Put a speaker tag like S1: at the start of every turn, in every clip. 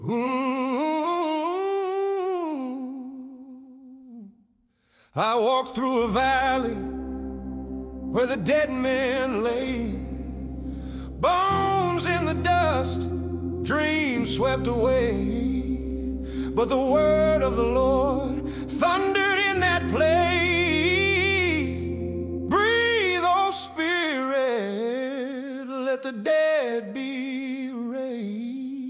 S1: I walked through a valley where the dead men lay, bones in the dust, dreams swept away. But the word of the Lord thundered in that place. Breathe, oh Spirit, let the dead be raised.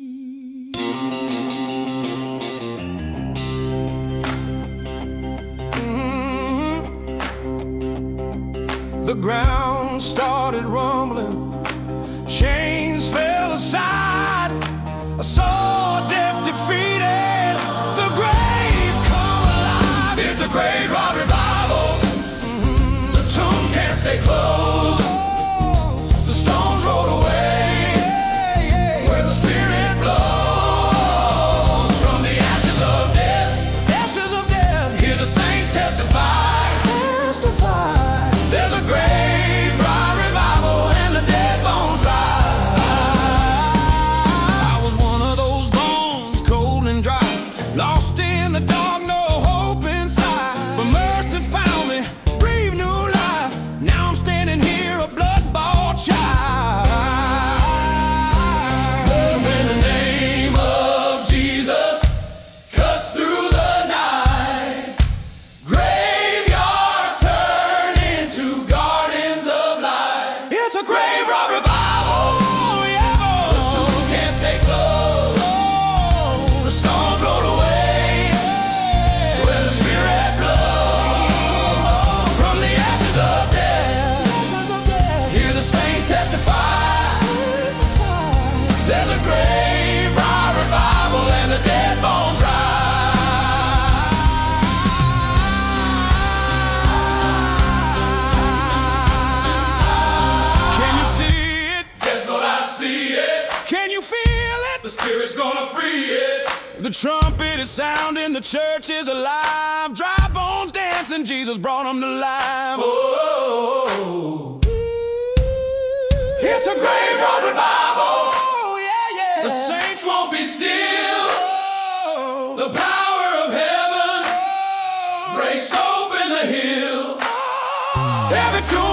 S1: The ground started rumbling, chains fell aside. I saw death defeated, the grave come alive. It's a great rock revival. The tombs can't stay closed. The stones rolled away where the Spirit blows. From the ashes of death, hear the saints testify. There's a great rock revival and the dead bones rise. I was one of those bones, cold and dry, lost in the dark, no hope inside. But mercy found me, breathed new life. Now I'm standing here, a blood-bought child. When the name of Jesus cuts through the night, graveyards turn into gardens of light. It's a grave rock revival. The tombs can't stay closed. The stones roll away where the Spirit blows. From the ashes of death, hear the saints testify. There's a grave rock revival and the dead bones rise. Can you see it? Yes, Lord, I see it. Can you feel it? The Spirit's gonna free it. The trumpet is sounding, the church is alive. Dry bones dancing, Jesus brought them to life. Oh, it's a grave rock revival. Oh, yeah. The saints won't be still. The power of heaven breaks open the hill. Every tomb